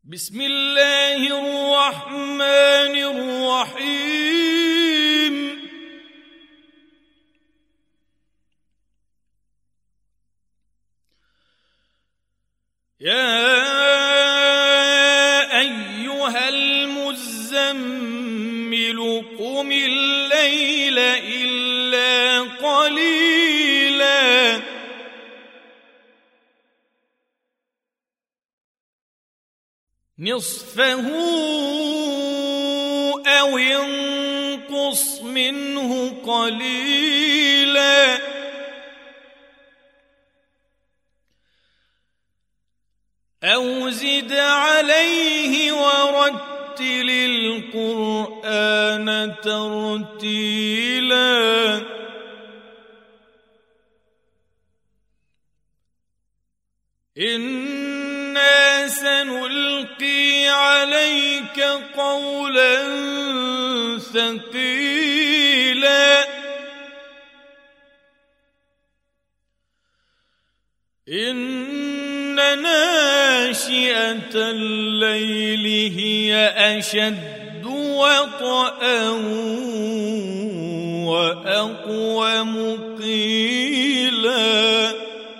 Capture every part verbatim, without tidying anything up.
بسم الله الرحمن الرحيم. يا أيها المزمل قم الليل إلا قليلا نصفه أو انقص منه قليلا أو زد عليه ورتل القرآن ترتيلا إنا سنلقي عليك قولا ثقيلا إن ناشئة الليل هي أشد وطئا وأقوم قيلا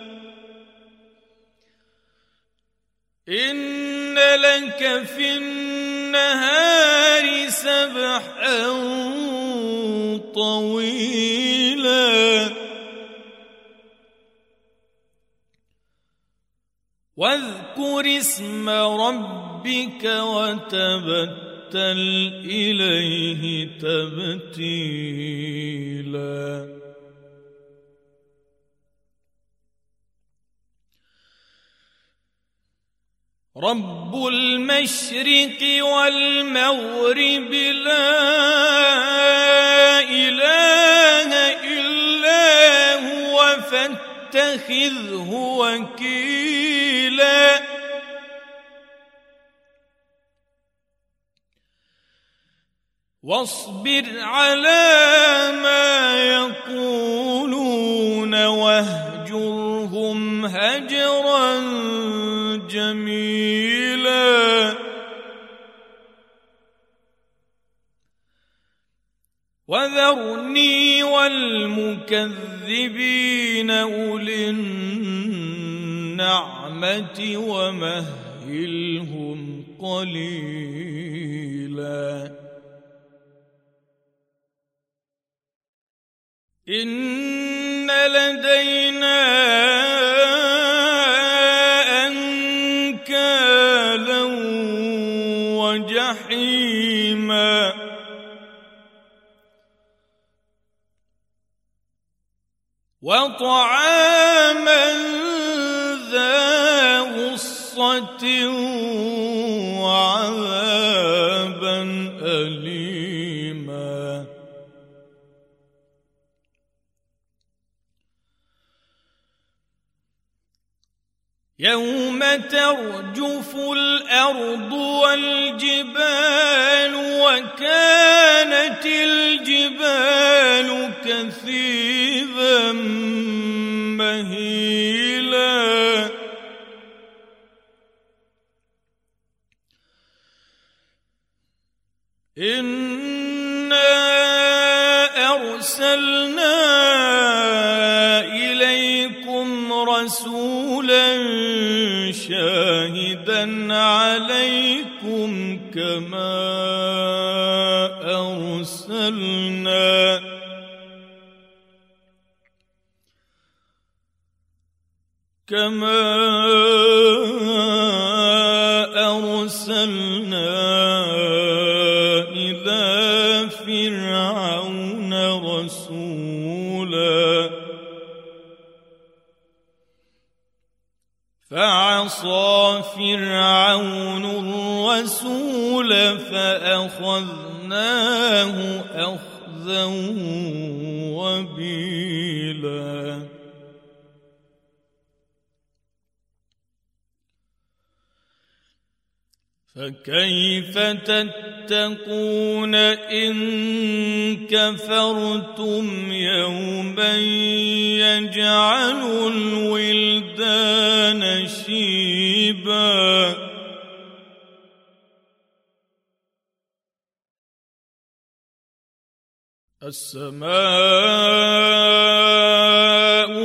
إن لك في النهار سبحا طويلا واذكر اسم ربك وتبتل إليه تبتيلا رب المشرق والمغرب لا إله إلا هو فاتخذه وكيلا واصبر على ما يقولون واهجرهم هجرا جميلا وذرني والمكذبين أولي النعمة ومهلهم قليلا إن لدينا أنكالا وجحيما وطعاما ذا غصة وعذابا أليما يوم ترجف الأرض والجبال وكانت الجبال كثيبا مهيلا إنا أرسلنا إليكم رسولا شاهدا عليكم كما أرسلنا كما أرسلنا إلى فرعون رسولا فعصى فرعون الرسول فأخذناه أخذا وبيلا فكيف تتقون إن كفرتم يوما يجعل الولدان شيبا السماء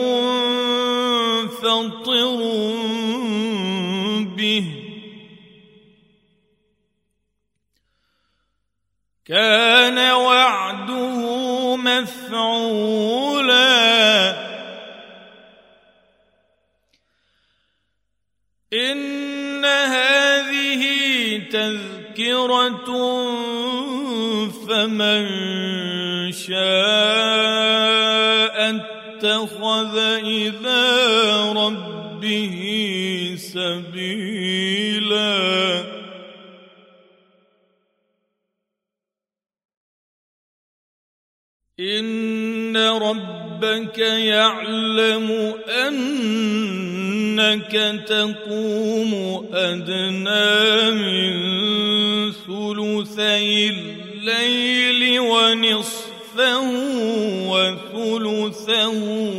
منفطر به كان وعده مفعولا إن هذه تذكرة فمن شاء اتخذ إلى ربه سبيلا إن ربك يعلم أنك تقوم أدنى من ثلثي الليل ونصفه وثلثه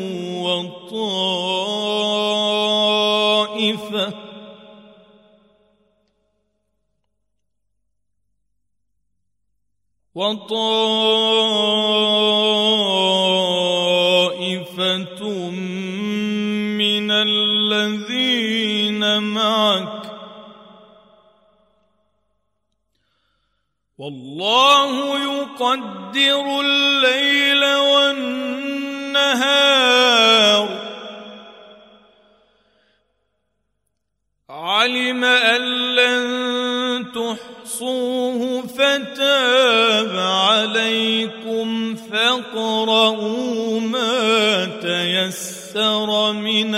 وطائفة وطائفة من الذين معك والله يقدر الليل والنهار علم أن لن تحصوه فتاب عليكم فاقرؤوا ما تيسر من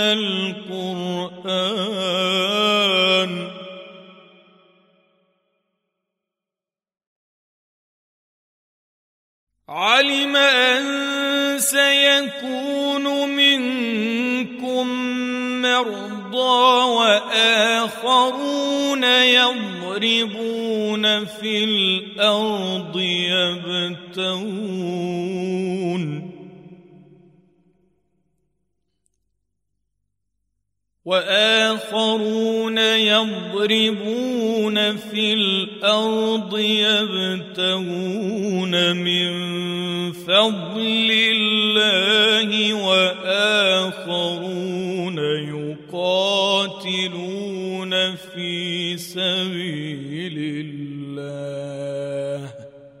القرآن علم أن سيكون منكم مرضى وآخرون يضربون في الأرض يبتغون وآخرون يضربون في الأرض يبتغون من فضل الله وآخرون يقاتلون في سبيل الله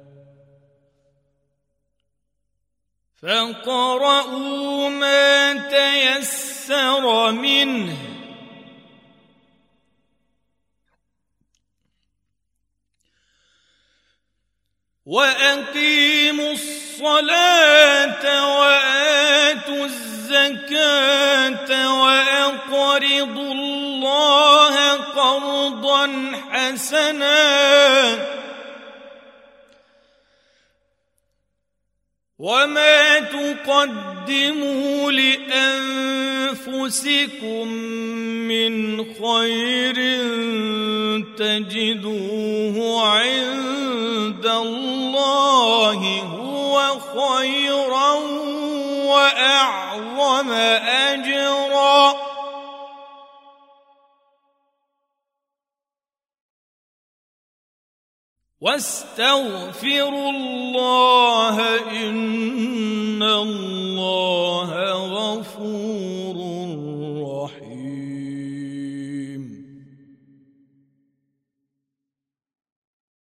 فاقرؤوا ما تيسر منه وأقيموا الصلاة وآتوا الزكاة وأقرضوا الله قرضا حسنا وما تقدموا لأنفسكم من خير تجدوه عند الله هو خيرا وأعظم أجرا واستغفروا الله إن الله